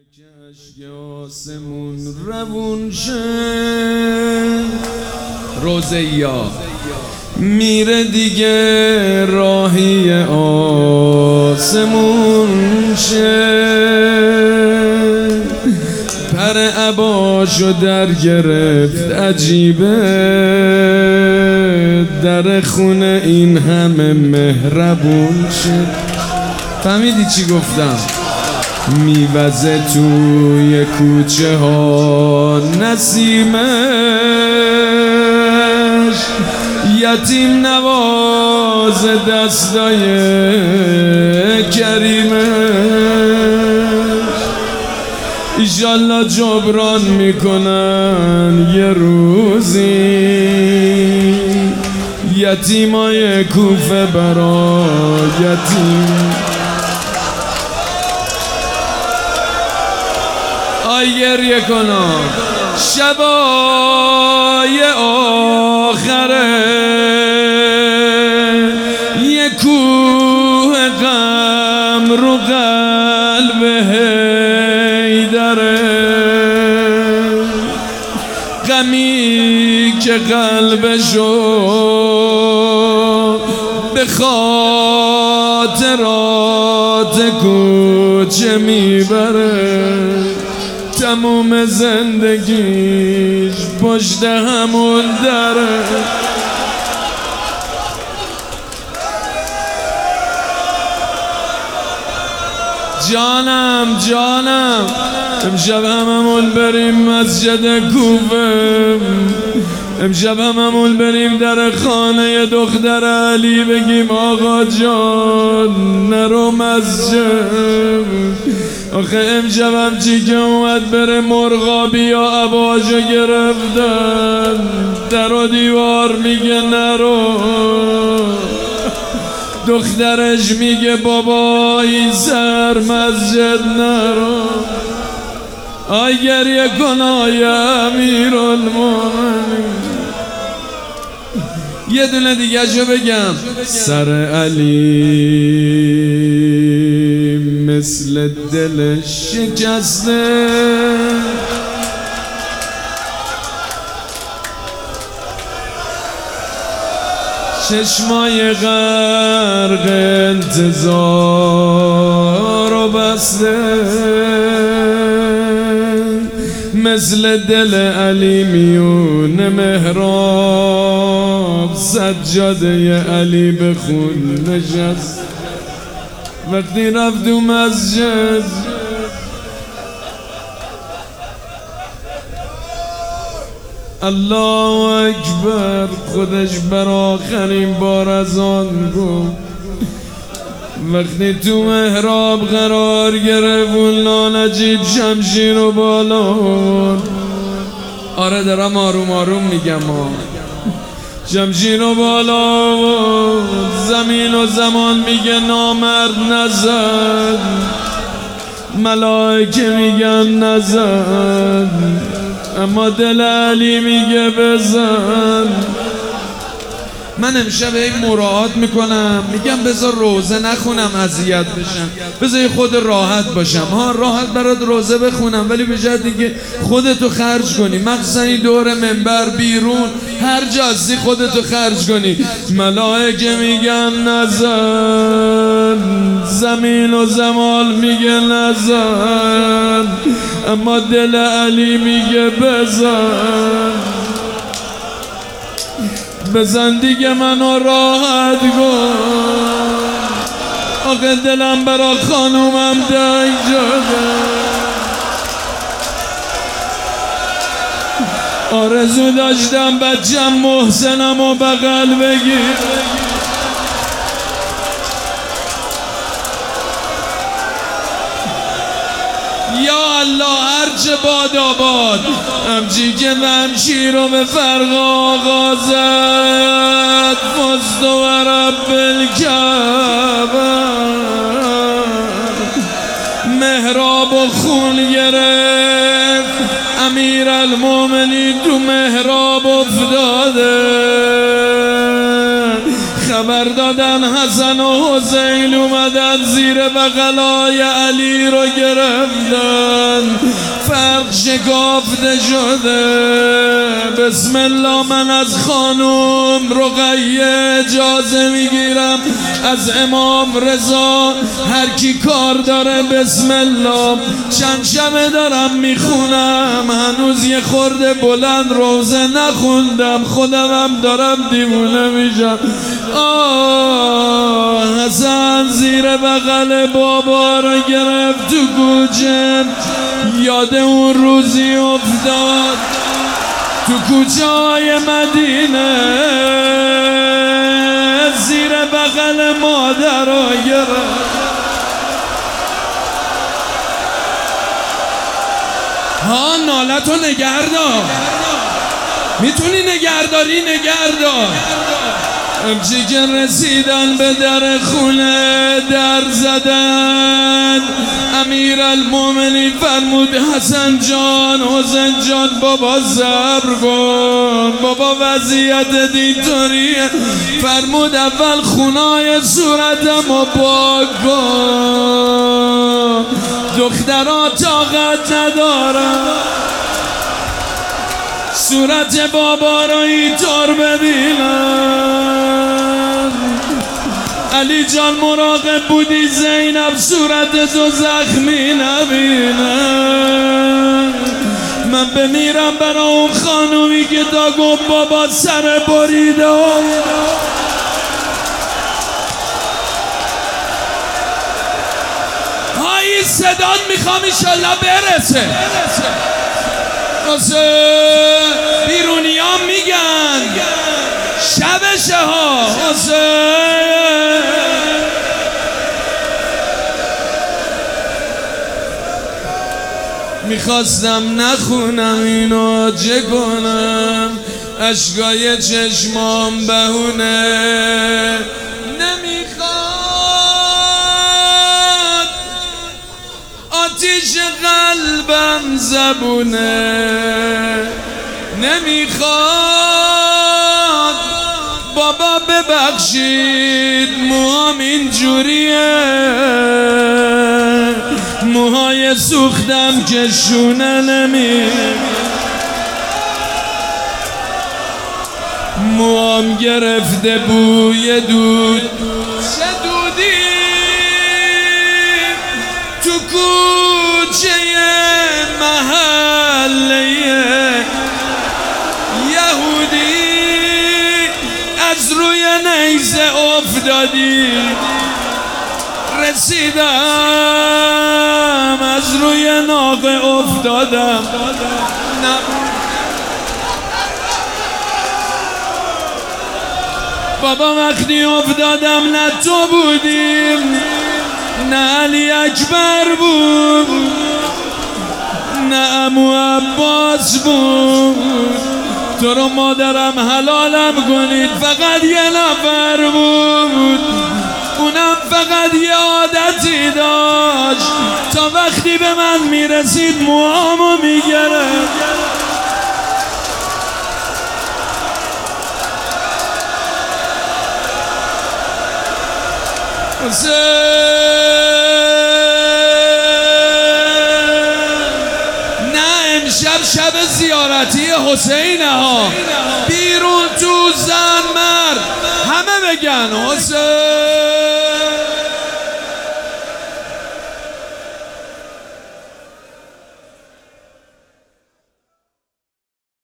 که آسمون روون شه روزیا میره دیگه راهی آسمون شه پر عباشو در گرفت عجیبه در خونه این همه مهربون شه. فهمیدی چی گفتم؟ میوزه توی کوچه ها نسیمش یتیم نواز دستای کریمش ایشالله جبران میکنن یه روزی یتیمای کوفه برا یتیم. گریه کنم شبای آخره یه کوه غم رو قلب حیدره غمی که قلبشو به خاطرات کوچه میبره تموم زندگیش پشت همون دره. جانم امشب هممون بریم مسجد کوفه، امشب هممون بریم در خانه دختر علی بگیم آقا جان نرو مسجد. آخه امشبم چی که اومد بره مرغابی یا عباشو گرفتن در و دیوار میگه نرو، دخترش میگه بابا این سر مسجد نرو. آی گریه کن آی امیرالمومنین. یه دونه دیگه شو بگم سر علی مثل دل شکسته چشمای غرق انتظار و بسته مثل دل علی میون محراب سجاده علی به خون نشست. وقتی رفت تو مسجد الله اکبر خودش بر آخرین بار از آن گفت. وقتی تو محراب قرار گرفت اون نجیب شمشیر و بالا، آره دارم آروم آروم میگم شمشیر و بالا زمین و زمان میگه نامرد نزد، ملائکه میگن نزد، اما دل علی میگه بزن. من امشب یک مراعات میکنم میگم بذار روزه نخونم اذیت بشم، بذار خود راحت باشم. راحت برات روزه بخونم ولی به جای دیگه خودتو خرج کنی، مخصوصا این دور منبر بیرون هر جا هستی خودتو خرج کنی. ملائکه میگن نزن، زمین و زمان میگه نزن، اما دل علی میگه بزن. بزن دیگه منو راحت کن، آخه دلم برا خانومم تنگ شده، آرزو داشتم بچم محسنم و بغل بگیر. یا الله هرچه باد آباد همچی که منشی رو به فرق آغازد فزد و رب الکعبه. محراب و خون گرفت امیرالمومنین تو محراب افتاده، خبر دادن حسن و حسین اومدن زیر بغلای علی رو گرفتن، فرق شکافته شده. بسم الله من از خانم رقیه اجازه میگیرم، از امام رضا، هر کی کار داره بسم الله. چند شبه دارم میخونم، هنوز یه خورده بلند روزه نخوندم، خودم هم دارم دیوونه میشم. حسن زیر بغل بابا رو گرفت تو کوچه، یاد اون روزی افتاد تو کوچه های مدینه، زیر بغل مادر رو گرفت. نالتو نگردار، میتونی نگهداری نگهدار. امچی که رسیدن به در خونه در زدن، امیر المومنین فرمود حسن جان، حسین جان بابا صبر کن، بابا وضعیت اینطوریه. فرمود اول خونای صورتمو پاک کن، دخترها طاقت ندارن صورت بابا رو اینطور ببینن. علی جان مراقب بودی زینب صورت تو زخمی نبینن. من بمیرم برا اون خانومی که تا گفت بابا سر بریده. هایی صدات میخوام ایشالله برسه. بیرونی ها میگن شبشه ها. میخواستم نخونم اینو چه کنم، اشکای چشمام بهونه نمیخواد، آتیش قلبم زبونه نمیخواد. بابا ببخشید موهام اینجوریه، موهای سوختم که شونه موام گرفته بوی دود، چه دودی تو کوچه محله یهودی، از روی نیزه افتادی رسیدم، از روی ناقه افتادم. بابا وقتی افتادم نه تو بودیم نه علی اکبر بود نه عمو عباس بود، تو رو مادرم حلالم کنید فقط یه نفر بود، اونم فقط یه عادتی داشت، تا وقتی به من میرسید موهامو میگرفت. نه امشب شب زیارتی حسینه ها، بیرون تو زن مرد همه بگن حسین.